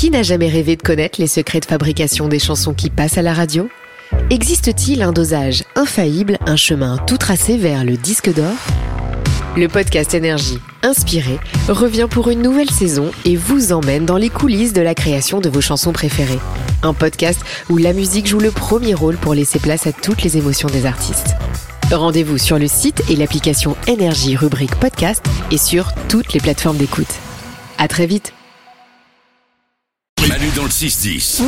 Qui n'a jamais rêvé de connaître les secrets de fabrication des chansons qui passent à la radio ? Existe-t-il un dosage infaillible, un chemin tout tracé vers le disque d'or ? Le podcast Énergie, inspiré, revient pour une nouvelle saison et vous emmène dans les coulisses de la création de vos chansons préférées. Un podcast où la musique joue le premier rôle pour laisser place à toutes les émotions des artistes. Rendez-vous sur le site et l'application Énergie rubrique podcast et sur toutes les plateformes d'écoute. À très vite. Manu dans le 6-10.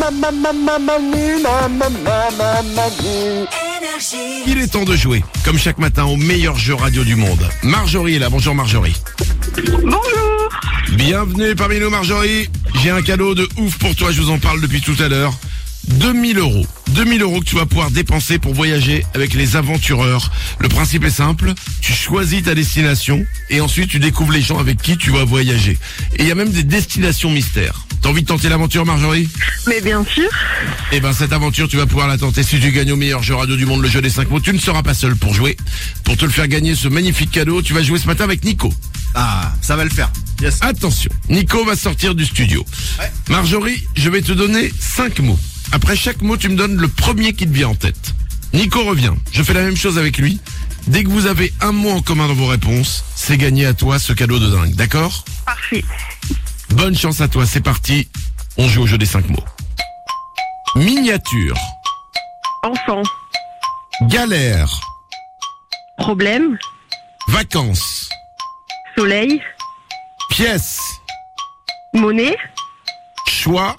Il est temps de jouer, comme chaque matin, au meilleur jeu radio du monde. Marjorie est là. Bonjour Marjorie. Bonjour. Bienvenue parmi nous Marjorie. J'ai un cadeau de ouf pour toi, je vous en parle depuis tout à l'heure. 2000 €. 2000 € que tu vas pouvoir dépenser pour voyager avec les aventureurs. Le principe est simple, tu choisis ta destination et ensuite tu découvres les gens avec qui tu vas voyager. Et il y a même des destinations mystères. T'as envie de tenter l'aventure Marjorie ? Mais bien sûr. Eh ben cette aventure tu vas pouvoir la tenter si tu gagnes au meilleur jeu radio du monde, le jeu des 5 mots. Tu ne seras pas seul pour jouer. Pour te le faire gagner ce magnifique cadeau, tu vas jouer ce matin avec Nico. Ah, ça va le faire. Yes. Attention, Nico va sortir du studio. Ouais. Marjorie, je vais te donner 5 mots. Après chaque mot, tu me donnes le premier qui te vient en tête. Nico revient. Je fais la même chose avec lui. Dès que vous avez un mot en commun dans vos réponses, c'est gagné à toi ce cadeau de dingue. D'accord ? Parfait. Bonne chance à toi. C'est parti. On joue au jeu des 5 mots. Miniature. Enfant. Galère. Problème. Vacances. Soleil. Pièce. Monnaie. Choix.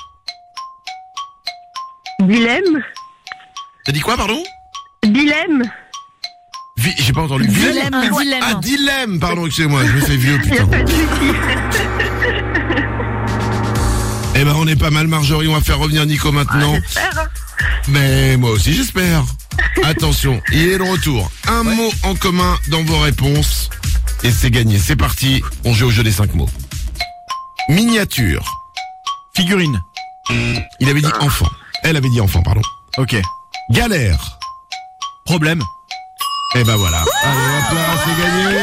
Dilemme. T'as dit quoi, pardon ? Dilemme. J'ai pas entendu. Dilemme. Ah, dilemme. Pardon, excusez-moi. Je me fais vieux, Il n'y a putain. pas de souci. Eh ben, on est pas mal, Marjorie. On va faire revenir Nico maintenant. J'espère. Mais moi aussi, j'espère. Attention, il est de retour. Un mot en commun dans vos réponses. Et c'est gagné. C'est parti. On joue au jeu des 5 mots. Miniature. Figurine. Il avait dit enfant. Elle avait dit enfant, pardon. Ok. Galère. Problème. Et ben voilà. Allez, hop là, c'est gagné.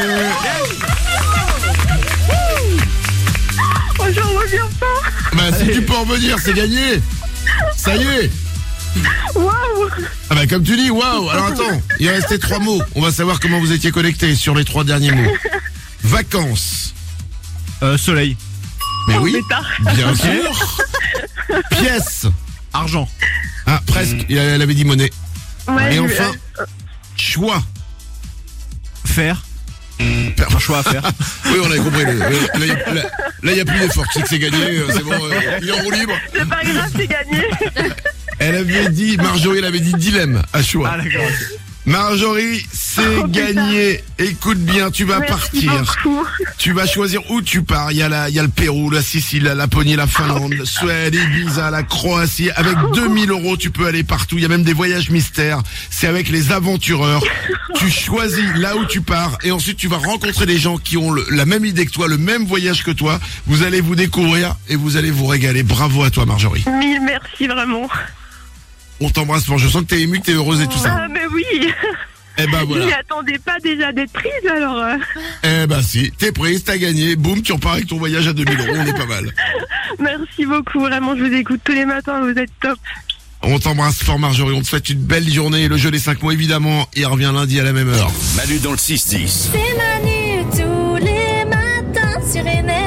Oh, j'en reviens pas. Bah, si tu peux en venir, c'est gagné. Ça y est. Waouh. Ah bah, comme tu dis, waouh. Alors attends, il restait 3 mots. On va savoir comment vous étiez connectés sur les 3 derniers mots. Vacances. Soleil. Mais oui, pétard. bien sûr. Pièce. Argent. Ah, presque. Elle avait dit monnaie. Ouais, Et enfin, choix. Faire. Un choix à faire. Oui, on avait compris. Là, il n'y a plus d'effort. Tu sais que c'est gagné. C'est bon, il est en roue libre. c'est pas grave, c'est gagné. Elle avait dit, Marjorie, elle avait dit dilemme à choix. Ah d'accord. Marjorie, c'est Oh, putain. gagné. Écoute bien, tu vas Merci partir. beaucoup. Tu vas choisir où tu pars. Il y a le Pérou, la Sicile, la Laponie, la Finlande, Suède, Ibiza, la Croatie. Avec 2000 €, tu peux aller partout. Il y a même des voyages mystères. C'est avec les aventureurs. Tu choisis là où tu pars et ensuite tu vas rencontrer des gens qui ont la même idée que toi, le même voyage que toi. Vous allez vous découvrir et vous allez vous régaler. Bravo à toi, Marjorie. Mille merci vraiment. On t'embrasse fort. Je sens que t'es émue, que t'es heureuse et tout ça. Ah, mais oui. Eh ben Je voilà. m'y attendais pas déjà d'être prise alors. Eh ben si, t'es prise, t'as gagné. Boum, tu repars avec ton voyage à 2000 €. On est pas mal. Merci beaucoup, vraiment, je vous écoute tous les matins, vous êtes top. On t'embrasse fort Marjorie, on te souhaite une belle journée. Le jeu des 5 mots évidemment, il revient lundi à la même heure. Manu dans le 6-10. C'est Manu tous les matins sur Énergie.